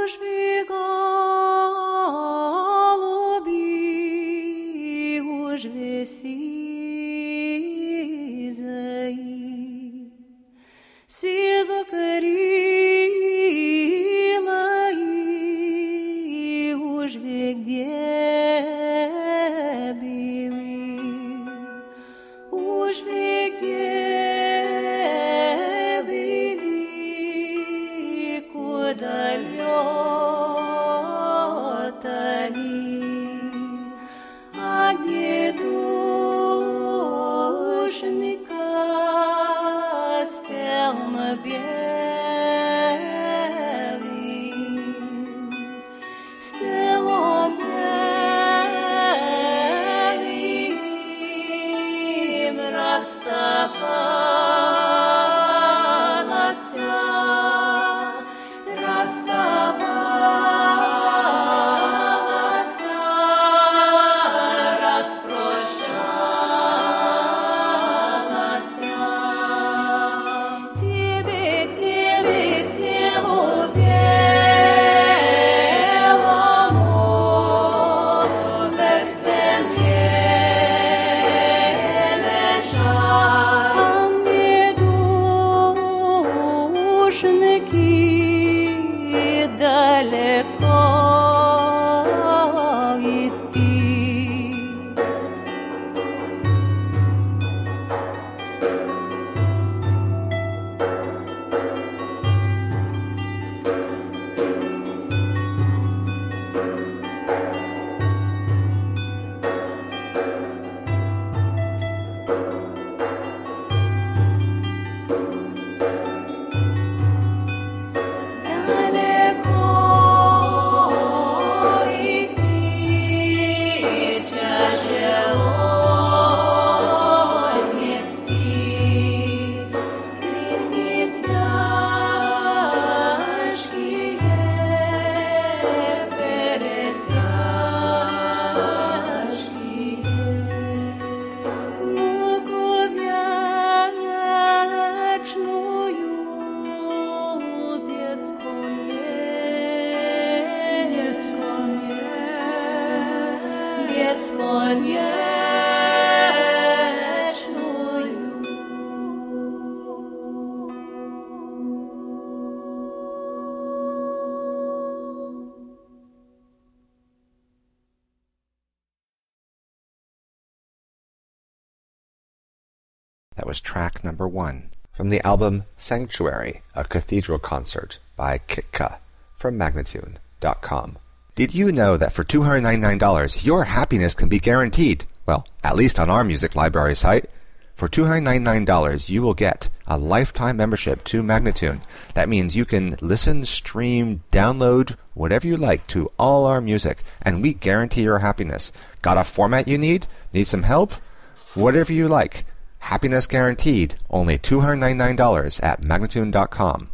That was track number 1 from the album Sanctuary, a Cathedral Concert by Kitka from Magnatune.com. Did you know that for $299 your happiness can be guaranteed? Well, at least on our music library site. For $299 you will get a lifetime membership to Magnatune. That means you can listen, stream, download, whatever you like to all our music, and we guarantee your happiness. Got a format you need? Need some help? Whatever you like. Happiness guaranteed. Only $299 at Magnatune.com.